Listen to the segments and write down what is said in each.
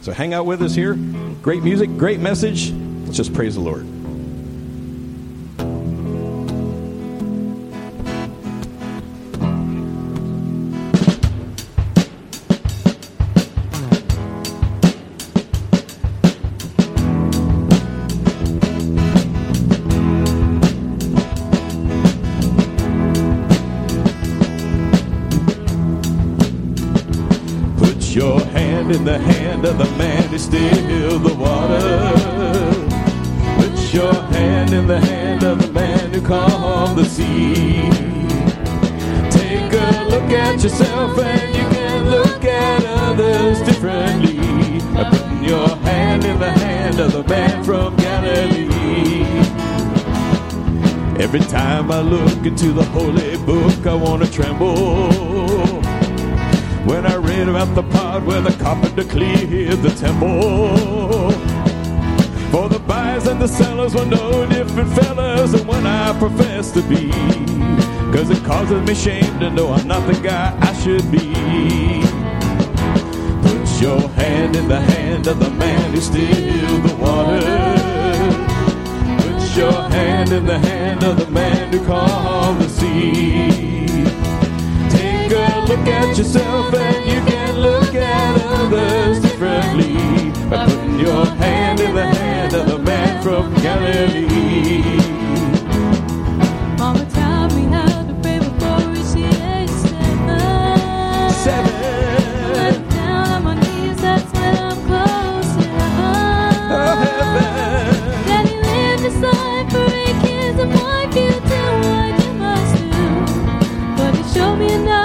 So hang out with us here. Great music, great message. Let's just praise the Lord. Your hand in the hand of the man who stilled the water. Put your hand in the hand of the man who calmed the sea. Take a look at yourself and you can look at others differently. Putting your hand in the hand of the man from Galilee. Every time I look into the holy book, I want to tremble. When I read about the part where the carpenter cleared the temple. For the buyers and the sellers were no different fellas than when I profess to be. Cause it causes me shame to know I'm not the guy I should be. Put your hand in the hand of the man who stilled the water. Put your hand in the hand of the man who calmed the sea. Take a look at yourself and you can look at others differently by putting your hand in the hand of the man from Galilee. Mama taught me how to pray before we see age 7. I'm down on my knees, that's when I'm close to heaven. Daddy lived his life for 8 kids and 1 kid till what you must do. But he showed me enough.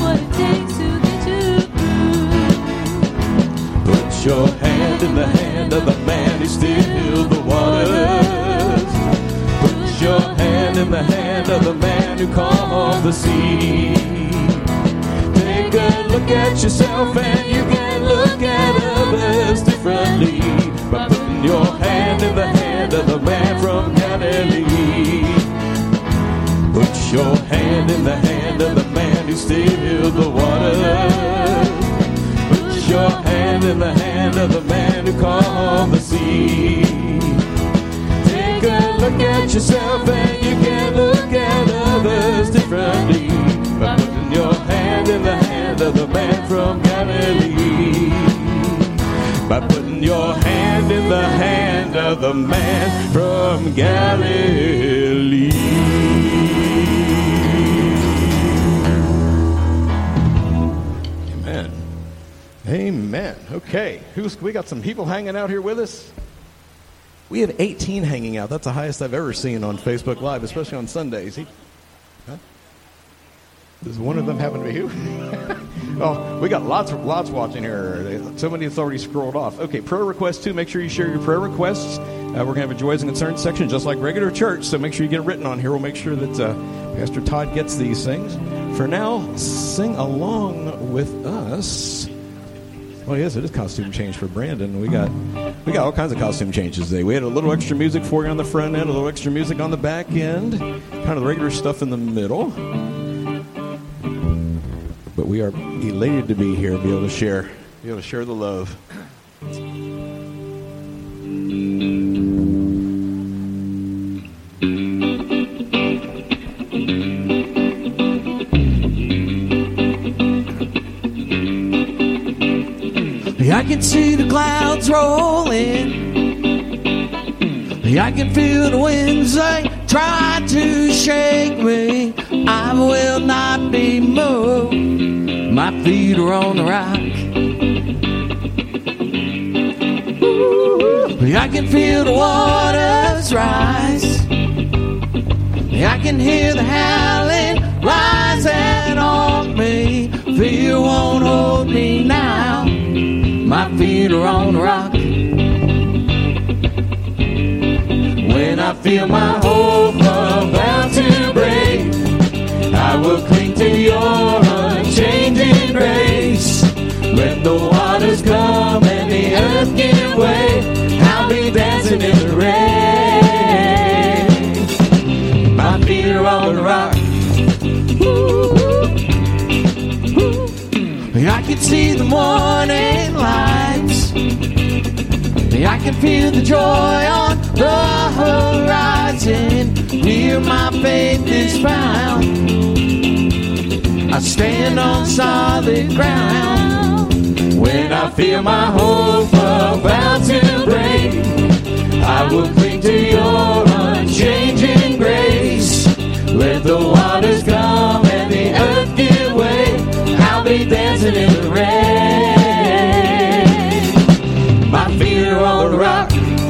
Your hand in the hand of the man who stilled the waters. Put your hand in the hand of the man who calmed the sea. Take a look at yourself and you can look at others differently by putting your hand in the hand of the man from Galilee. Put your hand in the hand of the man who stilled the waters. Your hand in the hand of the man who calmed the sea. Take a look at yourself and you can look at others differently by putting your hand in the hand of the man from Galilee. By putting your hand in the hand of the man from Galilee. Amen. Okay. We got some people hanging out here with us. We have 18 hanging out. That's the highest I've ever seen on Facebook Live, especially on Sundays. Huh? Does one of them happen to be you? Oh, we got lots watching here. Somebody that's already scrolled off. Okay, prayer requests too. Make sure you share your prayer requests. We're going to have a Joys and Concerns section just like regular church, so make sure you get it written on here. We'll make sure that Pastor Todd gets these things. For now, sing along with us. Well, yes, it is costume change for Brandon. We got all kinds of costume changes today. We had a little extra music for you on the front end, a little extra music on the back end, kind of the regular stuff in the middle. But we are elated to be here, be able to share the love. I can see the clouds rolling. I can feel the winds, they try to shake me. I will not be moved. My feet are on the rock. I can feel the waters rise. I can hear the howling rising on me. Fear won't hold me now. My feet are on the rock. When I feel my hope about to break, I will cling to your unchanging grace. Let the waters come and the earth give way. I'll be dancing in the rain. My feet are on the rock. I can see the morning lights. can feel the joy on the horizon. Here my faith is found. I stand on solid ground. When I feel my hope about to break, I will cling to your unchanging grace. Let the waters come and the earth give way. I'll be dancing in the rain. My feet are on the rock.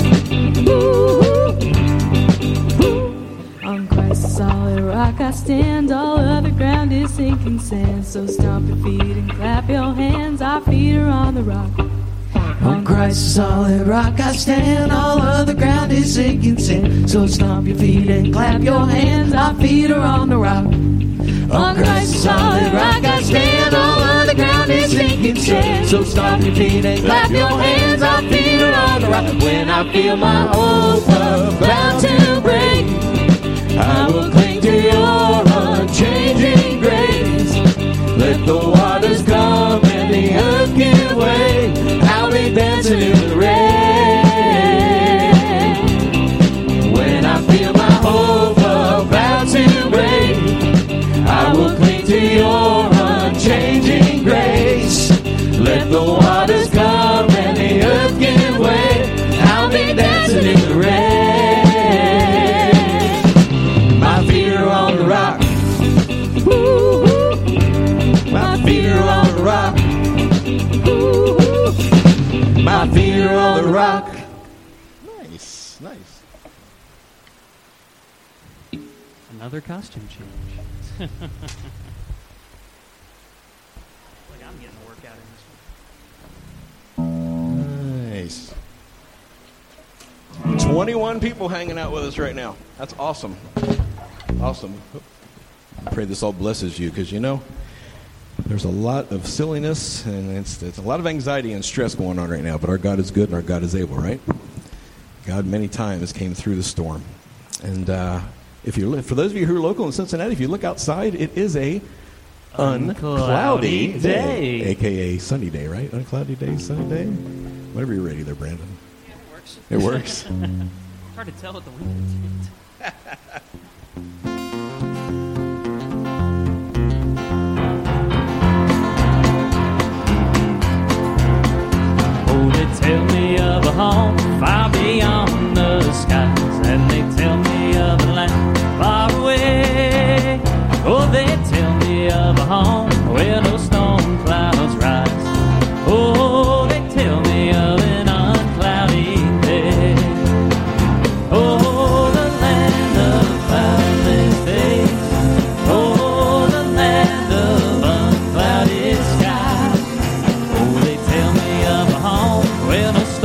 On Christ's solid rock I stand, all other ground is sinking sand. So stomp your feet and clap your hands, our feet are on the rock. On Christ's solid rock I stand, all other ground is sinking sand. So stomp your feet and clap your hands, our feet are on the rock. On Christ's solid rock I stand, all other ground is sinking sand. So stomp your feet and clap your hands, our feet are on the rock. When I feel my hope about to break, I will cling to your unchanging grace. Let the waters come and the earth give way. I'll be dancing in the rain. When I feel my hope about to break, I will cling to your unchanging grace. Let the waters come and the earth give way. I'll be dancing in the rain. My feet are on the rock. My feet are on the rock. My feet are on the rock. Nice, nice. Another costume change. Like I'm getting a workout in this one. Nice. 21 people hanging out with us right now. That's awesome. Awesome. I pray this all blesses you, because, you know, there's a lot of silliness and it's a lot of anxiety and stress going on right now, but our God is good and our God is able, right? God many times came through the storm. And for those of you who are local in Cincinnati, if you look outside, it is a uncloudy day, a.k.a. sunny day, right? Uncloudy day, sunny day? Whatever you're ready there, Brandon. Yeah, it works. It works. Hard to tell what the wind is. Oh, they tell me of a home far beyond the skies, and they tell me of a land far away. Oh, they tell me of a home where no storm clouds rise. Oh, they tell me of an uncloudy day. Oh, the land of cloudless days. Oh, the land of unclouded skies. Oh, they tell me of a home where no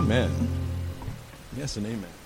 Amen. Yes and amen.